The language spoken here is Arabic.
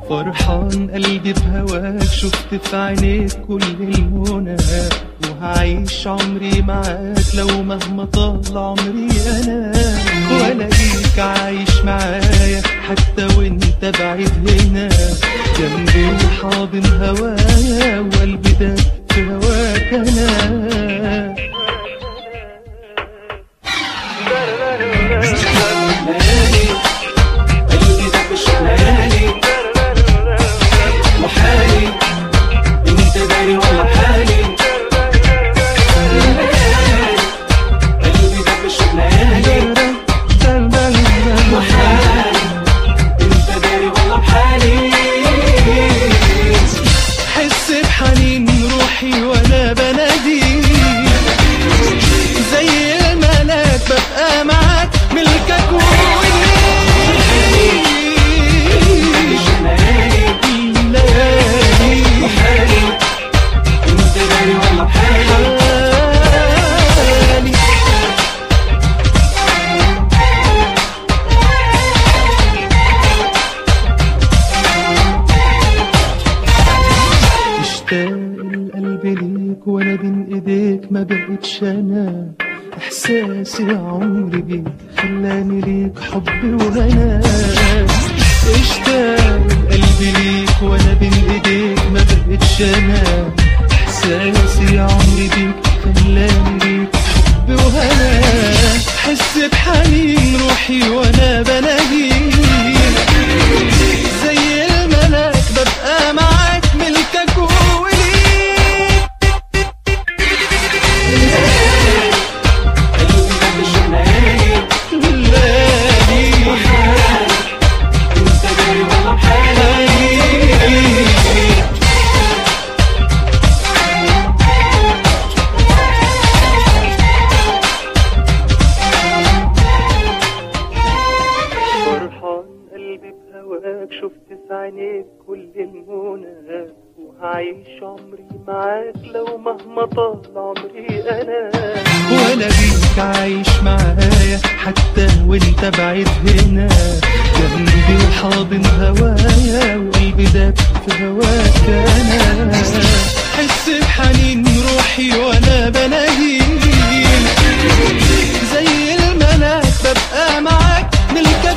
فرحان قلبي بهواك، شفت في عينيك كل المنى، وهعيش عمري معاك لو مهما طال عمري انا، والاقيك عايش معايا حتى وانت بعيد هنا جنبي وحاضن هوايا، وقلبي ده في هواك انا. قلبي ده مش ليالي وحالي، انت داري ولا حالي. قلبي ده مش ليالي وحالي، انت داري ولا بحالي. حس بحنين روحي وانا بناديك، زي الملاك ببقى معاك ملكك القلب ليك وانا بين ايديك ما بقتش انا، احساسي عمري بيك خلاني ليك حب وهنا. اشتاق القلب ليك وانا بين ايديك ما بقتش انا، احساسي عمري بيك خلاني ليك حب وهنا. حس بحنين روحي وانا بناديك، زي الملاك ببقى معاك ملكك شفت في عينيك كل المنى، وهعيش عمري معاك لو مهما طال عمري انا، وانا بيك عايش معايا حتى وانت بعيد هنا جنبي وحاضن هوايا، وقلبي داب في هواك انا. حس بحنين روحي وانا بناديك، زي الملاك ببقى معاك ملكك